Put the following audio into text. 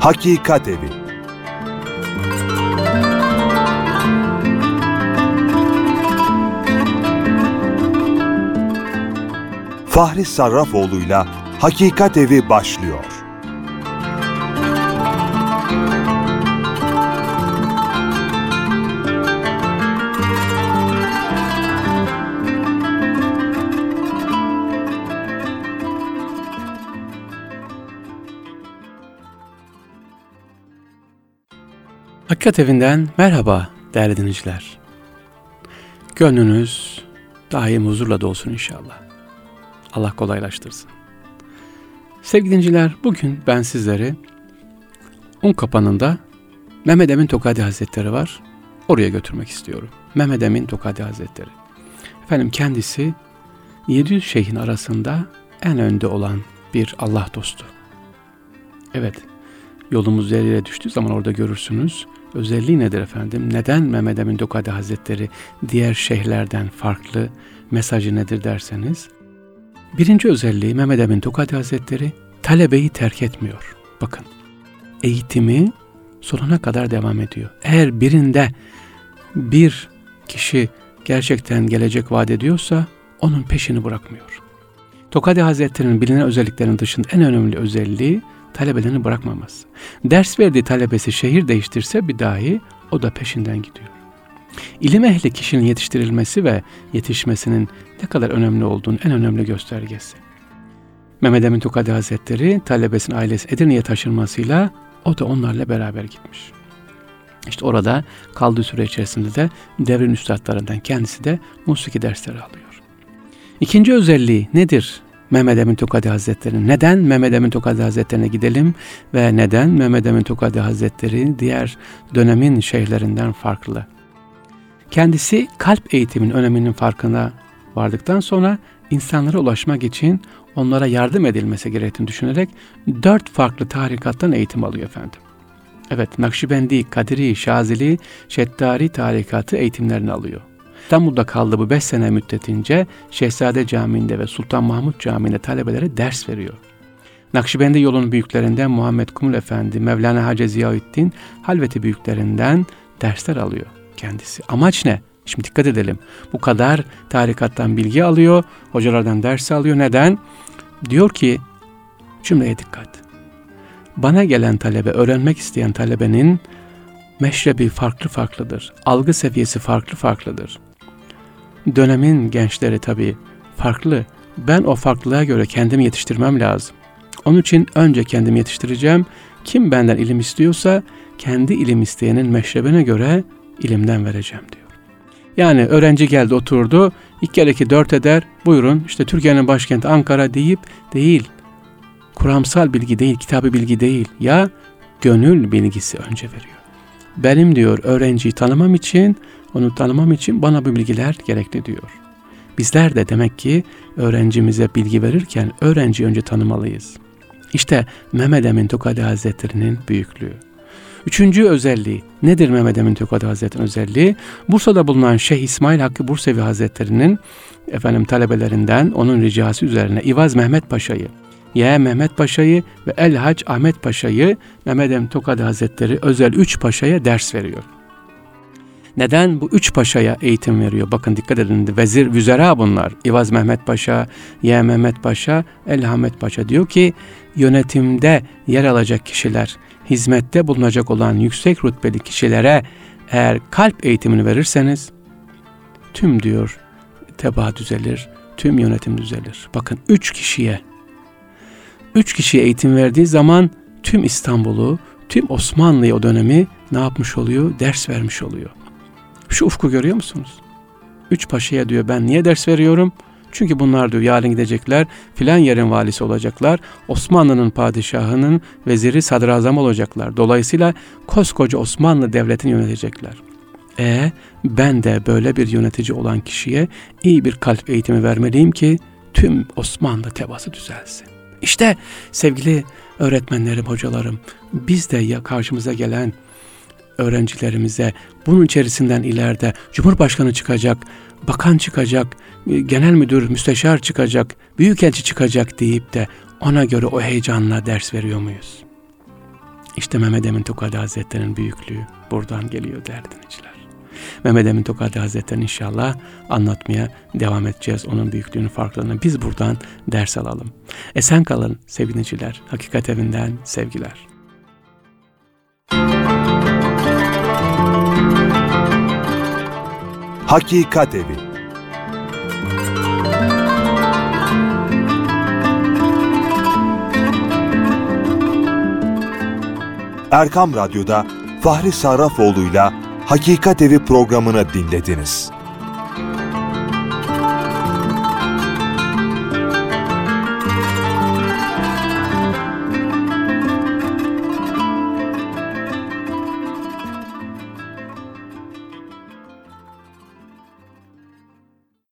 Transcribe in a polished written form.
Hakikat Evi. Fahri Sarrafoğlu'yla Hakikat Evi başlıyor. Hakikat Evi'nden merhaba değerli dinleyiciler. Gönlünüz daim huzurla dolsun inşallah. Allah kolaylaştırsın. Sevgili dinleyiciler, bugün ben sizleri Unkapanı'nda Mehmed Emin Tokadi Hazretleri var. Oraya götürmek istiyorum. Mehmed Emin Tokadi Hazretleri. Efendim kendisi 700 şeyhin arasında en önde olan bir Allah dostu. Evet, yolumuz yere düştüğü zaman orada görürsünüz. Özelliği nedir efendim? Neden Mehmed Emin Tokadi Hazretleri diğer şeyhlerden farklı, mesajı nedir derseniz? Birinci özelliği, Mehmed Emin Tokadi Hazretleri talebeyi terk etmiyor. Bakın, eğitimi sonuna kadar devam ediyor. Eğer birinde bir kişi gerçekten gelecek vaat ediyorsa onun peşini bırakmıyor. Tokadi Hazretleri'nin bilinen özelliklerinin dışında en önemli özelliği talebelerini bırakmaması. Ders verdiği talebesi şehir değiştirse bir dahi o da peşinden gidiyor. İlim ehli kişinin yetiştirilmesi ve yetişmesinin ne kadar önemli olduğunun en önemli göstergesi. Mehmed Emin Tokadi Hazretleri talebesinin ailesi Edirne'ye taşınmasıyla o da onlarla beraber gitmiş. İşte orada kaldığı süre içerisinde de devrin üstadlarından kendisi de musiki dersleri alıyor. İkinci özelliği nedir Mehmed Emin Tokadi Hazretleri'nin? Neden Mehmed Emin Tokadi Hazretleri'ne gidelim ve neden Mehmed Emin Tokadi Hazretleri diğer dönemin şeyhlerinden farklı? Kendisi kalp eğitiminin öneminin farkına vardıktan sonra insanlara ulaşmak için onlara yardım edilmesi gerektiğini düşünerek 4 farklı tarikattan eğitim alıyor efendim. Evet, Nakşibendi, Kadiri, Şazili, Şeddari tarikatı eğitimlerini alıyor. İstanbul'da kaldığı bu 5 sene müddetince Şehzade Camii'nde ve Sultan Mahmut Camii'nde talebelere ders veriyor. Nakşibendi yolunun büyüklerinden Muhammed Kumul Efendi, Mevlana Hacı Ziyaüddin Halveti büyüklerinden dersler alıyor kendisi. Amaç ne? Şimdi dikkat edelim. Bu kadar tarikattan bilgi alıyor, hocalardan ders alıyor. Neden? Diyor ki, cümleye dikkat. Bana gelen talebe, öğrenmek isteyen talebenin meşrebi farklıdır. Algı seviyesi farklıdır. Dönemin gençleri tabii farklı. Ben o farklılığa göre kendimi yetiştirmem lazım. Onun için önce kendimi yetiştireceğim. Kim benden ilim istiyorsa kendi ilim isteyenin meşrebine göre ilimden vereceğim diyor. Yani öğrenci geldi oturdu, 2 kere 2 4 eder, buyurun işte Türkiye'nin başkenti Ankara deyip değil. Kuramsal bilgi değil, kitabı bilgi değil. Ya gönül bilgisi önce veriyor. Benim diyor öğrenciyi tanımam için, onu tanımam için bana bu bilgiler gerekli diyor. Bizler de demek ki öğrencimize bilgi verirken öğrenciyi önce tanımalıyız. İşte Mehmed Emin Tokadi Hazretleri'nin büyüklüğü. Üçüncü özelliği nedir Mehmed Emin Tokadi Hazretleri'nin özelliği? Bursa'da bulunan Şeyh İsmail Hakkı Bursevi Hazretleri'nin talebelerinden onun ricası üzerine İvaz Mehmet Paşa'yı, Ye Mehmet Paşa'yı ve El Hac Ahmet Paşa'yı Mehmed Emin Tokadi Hazretleri özel 3 paşaya ders veriyor. Neden bu 3 paşaya eğitim veriyor? Bakın dikkat edin, vüzera bunlar. İvaz Mehmet Paşa, Ye Mehmet Paşa, El Ahmet Paşa diyor ki yönetimde yer alacak kişiler, hizmette bulunacak olan yüksek rütbeli kişilere eğer kalp eğitimini verirseniz tüm diyor tebaa düzelir, tüm yönetim düzelir. Bakın 3 kişiye eğitim verdiği zaman tüm İstanbul'u, tüm Osmanlı'yı o dönemi ne yapmış oluyor? Ders vermiş oluyor. Şu ufku görüyor musunuz? 3 paşaya diyor ben niye ders veriyorum? Çünkü bunlar diyor yarın gidecekler, filan yerin valisi olacaklar, Osmanlı'nın padişahının veziri sadrazam olacaklar. Dolayısıyla koskoca Osmanlı devletini yönetecekler. Ben de böyle bir yönetici olan kişiye iyi bir kalp eğitimi vermeliyim ki tüm Osmanlı tebaası düzelsin. İşte sevgili öğretmenlerim, hocalarım, biz de karşımıza gelen öğrencilerimize bunun içerisinden ileride Cumhurbaşkanı çıkacak, bakan çıkacak, genel müdür, müsteşar çıkacak, büyükelçi çıkacak deyip de ona göre o heyecanla ders veriyor muyuz? İşte Mehmed Emin Tokadi Hazretleri'nin büyüklüğü buradan geliyor değerli dinleyiciler. Mehmed Emin Tokadi Hazretleri'ni inşallah anlatmaya devam edeceğiz. Onun büyüklüğünün farklarını biz buradan ders alalım. Esen kalın sevgili dinleyiciler. Hakikat Evi'nden sevgiler. Hakikat Evi. Erkam Radyo'da Fahri Sarrafoğlu'yla Hakikat Evi programını dinlediniz.